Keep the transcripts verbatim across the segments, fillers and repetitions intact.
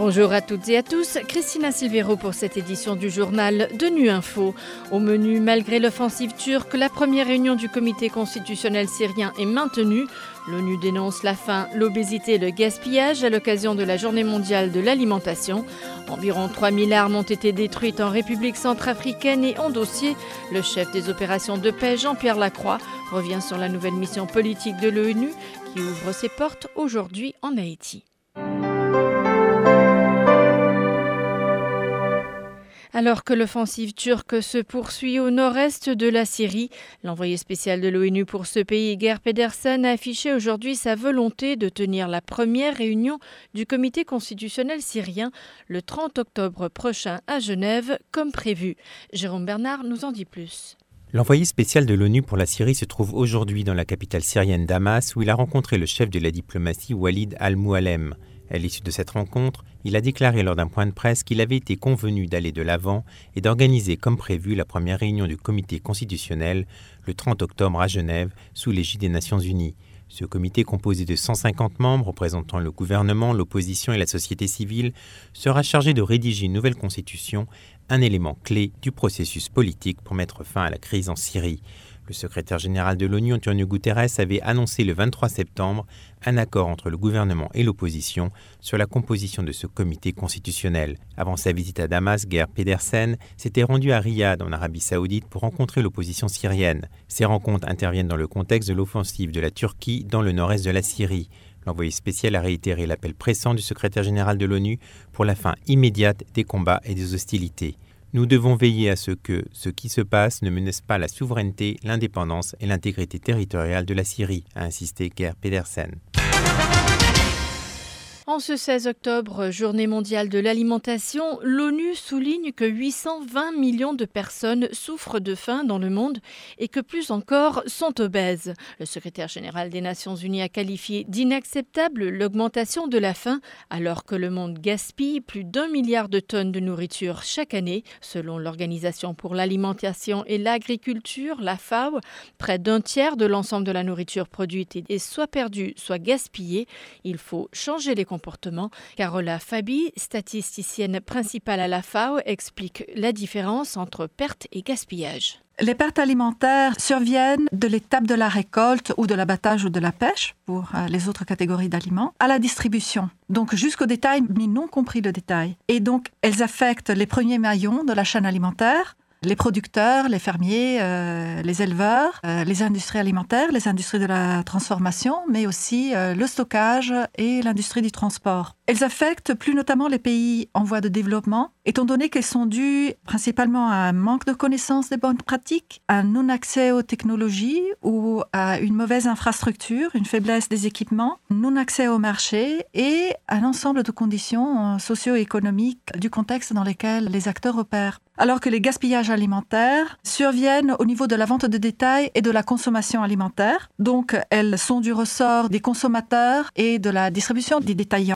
Bonjour à toutes et à tous, Christina Silvero pour cette édition du journal de Nu Info. Au menu, malgré l'offensive turque, la première réunion du comité constitutionnel syrien est maintenue. L'ONU dénonce la faim, l'obésité et le gaspillage à l'occasion de la journée mondiale de l'alimentation. Environ trois mille armes ont été détruites en République centrafricaine et en dossier. Le chef des opérations de paix, Jean-Pierre Lacroix, revient sur la nouvelle mission politique de l'ONU qui ouvre ses portes aujourd'hui en Haïti. Alors que l'offensive turque se poursuit au nord-est de la Syrie, l'envoyé spécial de l'ONU pour ce pays, Geir Pedersen, a affiché aujourd'hui sa volonté de tenir la première réunion du comité constitutionnel syrien le trente octobre prochain à Genève, comme prévu. Jérôme Bernard nous en dit plus. L'envoyé spécial de l'ONU pour la Syrie se trouve aujourd'hui dans la capitale syrienne Damas, où il a rencontré le chef de la diplomatie Walid al-Moualem. À l'issue de cette rencontre, il a déclaré lors d'un point de presse qu'il avait été convenu d'aller de l'avant et d'organiser comme prévu la première réunion du comité constitutionnel le trente octobre à Genève sous l'égide des Nations Unies. Ce comité, composé de cent cinquante membres représentant le gouvernement, l'opposition et la société civile, sera chargé de rédiger une nouvelle constitution, un élément clé du processus politique pour mettre fin à la crise en Syrie. Le secrétaire général de l'ONU, Antonio Guterres, avait annoncé le vingt-trois septembre un accord entre le gouvernement et l'opposition sur la composition de ce comité constitutionnel. Avant sa visite à Damas, Geir Pedersen s'était rendu à Riyad, en Arabie Saoudite, pour rencontrer l'opposition syrienne. Ces rencontres interviennent dans le contexte de l'offensive de la Turquie dans le nord-est de la Syrie. L'envoyé spécial a réitéré l'appel pressant du secrétaire général de l'ONU pour la fin immédiate des combats et des hostilités. Nous devons veiller à ce que ce qui se passe ne menace pas la souveraineté, l'indépendance et l'intégrité territoriale de la Syrie, a insisté Geir Pedersen. En ce seize octobre, journée mondiale de l'alimentation, l'ONU souligne que huit cent vingt millions de personnes souffrent de faim dans le monde et que plus encore sont obèses. Le secrétaire général des Nations Unies a qualifié d'inacceptable l'augmentation de la faim alors que le monde gaspille plus d'un milliard de tonnes de nourriture chaque année. Selon l'Organisation pour l'alimentation et l'agriculture, la F A O, près d'un tiers de l'ensemble de la nourriture produite est soit perdue, soit gaspillée. Il faut changer les comportement. Carola Fabi, statisticienne principale à la F A O, explique la différence entre perte et gaspillage. Les pertes alimentaires surviennent de l'étape de la récolte ou de l'abattage ou de la pêche, pour les autres catégories d'aliments, à la distribution. Donc jusqu'au détail, mais non compris le détail. Et donc, elles affectent les premiers maillons de la chaîne alimentaire, les producteurs, les fermiers, euh, les éleveurs, euh, les industries alimentaires, les industries de la transformation, mais aussi euh, le stockage et l'industrie du transport. Elles affectent plus notamment les pays en voie de développement, étant donné qu'elles sont dues principalement à un manque de connaissances des bonnes pratiques, à un non-accès aux technologies ou à une mauvaise infrastructure, une faiblesse des équipements, non-accès au marché et à l'ensemble de conditions socio-économiques du contexte dans lequel les acteurs opèrent. Alors que les gaspillages alimentaires surviennent au niveau de la vente de détail et de la consommation alimentaire. Donc, elles sont du ressort des consommateurs et de la distribution des détaillants.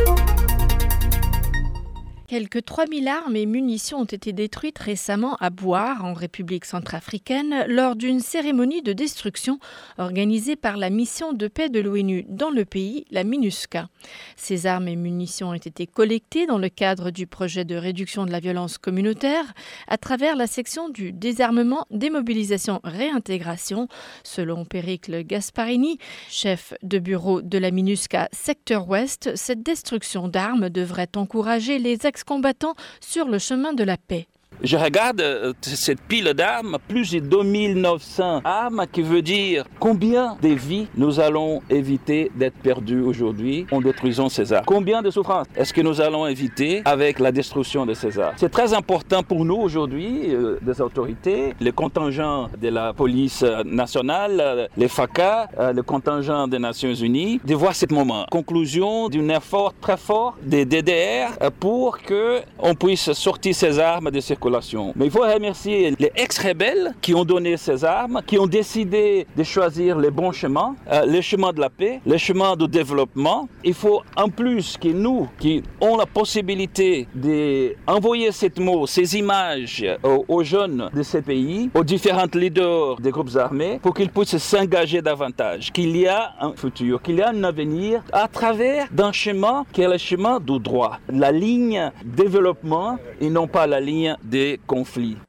Quelques trois mille armes et munitions ont été détruites récemment à Bouar, en République centrafricaine, lors d'une cérémonie de destruction organisée par la mission de paix de l'ONU dans le pays, la MINUSCA. Ces armes et munitions ont été collectées dans le cadre du projet de réduction de la violence communautaire à travers la section du désarmement, démobilisation, réintégration. Selon Pericle Gasparini, chef de bureau de la MINUSCA secteur ouest, cette destruction d'armes devrait encourager les ex-combattants sur le chemin de la paix. Je regarde euh, cette pile d'armes, plus de deux mille neuf cents armes, qui veut dire combien de vies nous allons éviter d'être perdues aujourd'hui en détruisant ces armes. Combien de souffrances est-ce que nous allons éviter avec la destruction de ces armes? C'est très important pour nous aujourd'hui, euh, des autorités, les contingents de la police nationale, euh, les F A C A, euh, le contingent des Nations Unies, de voir ce moment. Conclusion d'un effort très fort des D D R euh, pour qu'on puisse sortir ces armes de circulation. colations. Mais il faut remercier les ex-rebelles qui ont donné ces armes, qui ont décidé de choisir les bons chemins, euh, les chemins de la paix, les chemins du développement. Il faut en plus que nous, qui avons la possibilité d'envoyer cette mot, ces images aux, aux jeunes de ces pays, aux différents leaders des groupes armés, pour qu'ils puissent s'engager davantage, qu'il y a un futur, qu'il y a un avenir à travers d'un chemin qui est le chemin du droit, la ligne développement et non pas la ligne des conflits.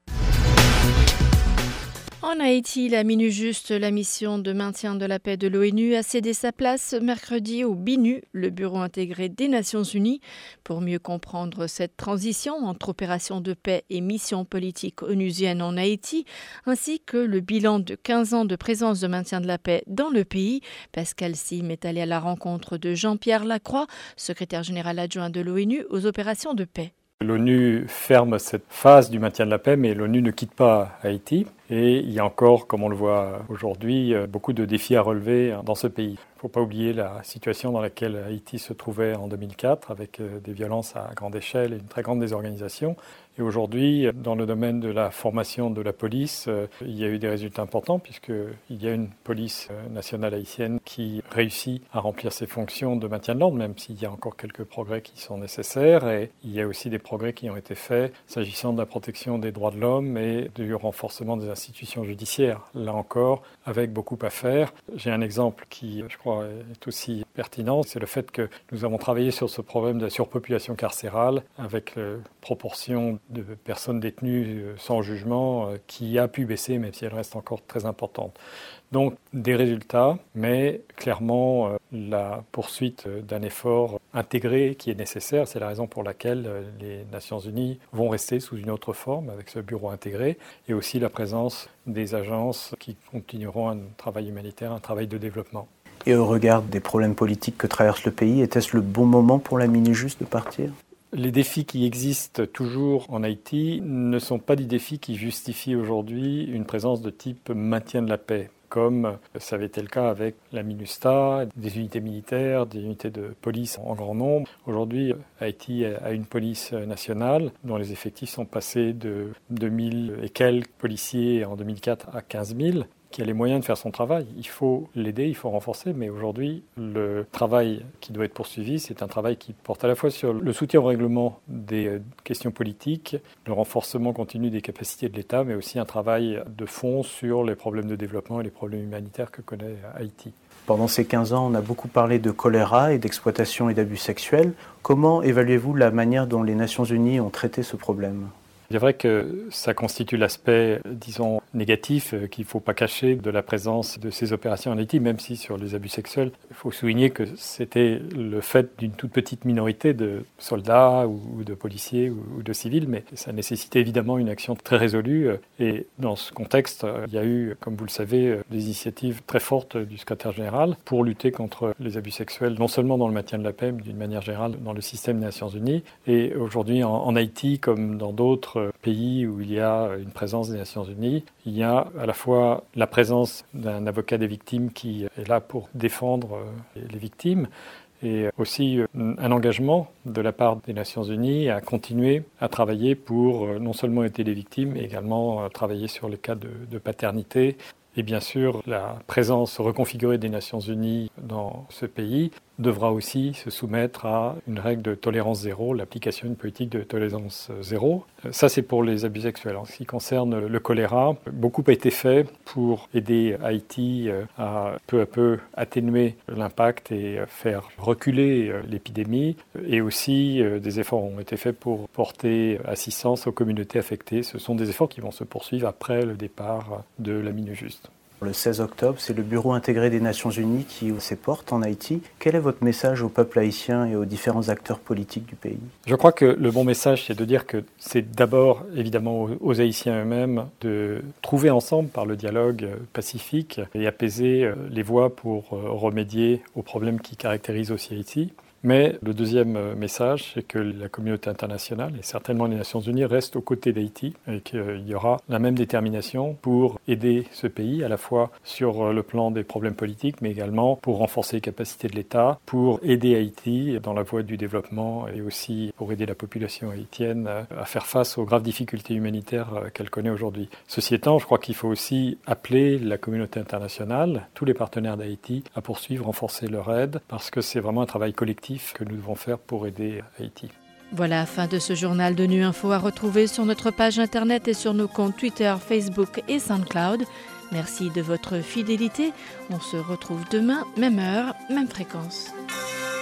En Haïti, la MINUJUST, la mission de maintien de la paix de l'ONU, a cédé sa place mercredi au B I N U, le Bureau intégré des Nations Unies. Pour mieux comprendre cette transition entre opérations de paix et missions politiques onusiennes en Haïti, ainsi que le bilan de quinze ans de présence de maintien de la paix dans le pays, Pascal Sim est allé à la rencontre de Jean-Pierre Lacroix, secrétaire général adjoint de l'ONU aux opérations de paix. L'ONU ferme cette phase du maintien de la paix, mais l'ONU ne quitte pas Haïti. Et il y a encore, comme on le voit aujourd'hui, beaucoup de défis à relever dans ce pays. Il ne faut pas oublier la situation dans laquelle Haïti se trouvait en deux mille quatre, avec des violences à grande échelle et une très grande désorganisation. Et aujourd'hui, dans le domaine de la formation de la police, il y a eu des résultats importants, puisqu'il y a une police nationale haïtienne qui réussit à remplir ses fonctions de maintien de l'ordre, même s'il y a encore quelques progrès qui sont nécessaires. Et il y a aussi des progrès qui ont été faits s'agissant de la protection des droits de l'homme et du renforcement des institutions judiciaires. Là encore, avec beaucoup à faire. J'ai un exemple qui, je crois, est aussi pertinent. C'est le fait que nous avons travaillé sur ce problème de la surpopulation carcérale avec la proportion de personnes détenues sans jugement qui a pu baisser, même si elle reste encore très importante. Donc des résultats, mais clairement la poursuite d'un effort intégré qui est nécessaire. C'est la raison pour laquelle les Nations Unies vont rester sous une autre forme avec ce bureau intégré et aussi la présence des agences qui continueront un travail humanitaire, un travail de développement. Et au regard des problèmes politiques que traverse le pays, était-ce le bon moment pour la MINUJUST de partir ? Les défis qui existent toujours en Haïti ne sont pas des défis qui justifient aujourd'hui une présence de type maintien de la paix, comme ça avait été le cas avec la MINUSTA, des unités militaires, des unités de police en grand nombre. Aujourd'hui, Haïti a une police nationale dont les effectifs sont passés de deux mille et quelques policiers en deux mille quatre à quinze mille. Qui a les moyens de faire son travail. Il faut l'aider, il faut renforcer, mais aujourd'hui, le travail qui doit être poursuivi, c'est un travail qui porte à la fois sur le soutien au règlement des questions politiques, le renforcement continu des capacités de l'État, mais aussi un travail de fond sur les problèmes de développement et les problèmes humanitaires que connaît Haïti. Pendant ces quinze ans, on a beaucoup parlé de choléra et d'exploitation et d'abus sexuels. Comment évaluez-vous la manière dont les Nations Unies ont traité ce problème ? C'est vrai que ça constitue l'aspect, disons, négatif qu'il ne faut pas cacher de la présence de ces opérations en Haïti, même si sur les abus sexuels, il faut souligner que c'était le fait d'une toute petite minorité de soldats ou de policiers ou de civils, mais ça nécessitait évidemment une action très résolue. Et dans ce contexte, il y a eu, comme vous le savez, des initiatives très fortes du secrétaire général pour lutter contre les abus sexuels, non seulement dans le maintien de la paix, mais d'une manière générale dans le système des Nations Unies. Et aujourd'hui, en, en Haïti, comme dans d'autres pays où il y a une présence des Nations Unies, il y a à la fois la présence d'un avocat des victimes qui est là pour défendre les victimes et aussi un engagement de la part des Nations Unies à continuer à travailler pour non seulement aider les victimes, mais également travailler sur les cas de, de paternité. Et bien sûr, la présence reconfigurée des Nations Unies dans ce pays devra aussi se soumettre à une règle de tolérance zéro, l'application d'une politique de tolérance zéro. Ça, c'est pour les abus sexuels. En ce qui concerne le choléra, beaucoup a été fait pour aider Haïti à peu à peu atténuer l'impact et faire reculer l'épidémie. Et aussi, des efforts ont été faits pour porter assistance aux communautés affectées. Ce sont des efforts qui vont se poursuivre après le départ de la MINUJUST. Le seize octobre, c'est le Bureau intégré des Nations Unies qui ouvre ses portes en Haïti. Quel est votre message au peuple haïtien et aux différents acteurs politiques du pays ? Je crois que le bon message, c'est de dire que c'est d'abord, évidemment, aux, aux Haïtiens eux-mêmes de trouver ensemble, par le dialogue pacifique et apaiser les voies pour remédier aux problèmes qui caractérisent aussi Haïti. Mais le deuxième message, c'est que la communauté internationale, et certainement les Nations Unies, restent aux côtés d'Haïti et qu'il y aura la même détermination pour aider ce pays, à la fois sur le plan des problèmes politiques, mais également pour renforcer les capacités de l'État, pour aider Haïti dans la voie du développement et aussi pour aider la population haïtienne à faire face aux graves difficultés humanitaires qu'elle connaît aujourd'hui. Ceci étant, je crois qu'il faut aussi appeler la communauté internationale, tous les partenaires d'Haïti, à poursuivre, renforcer leur aide, parce que c'est vraiment un travail collectif que nous devons faire pour aider Haïti. Voilà, fin de ce journal de Nu Info à retrouver sur notre page internet et sur nos comptes Twitter, Facebook et SoundCloud. Merci de votre fidélité. On se retrouve demain, même heure, même fréquence.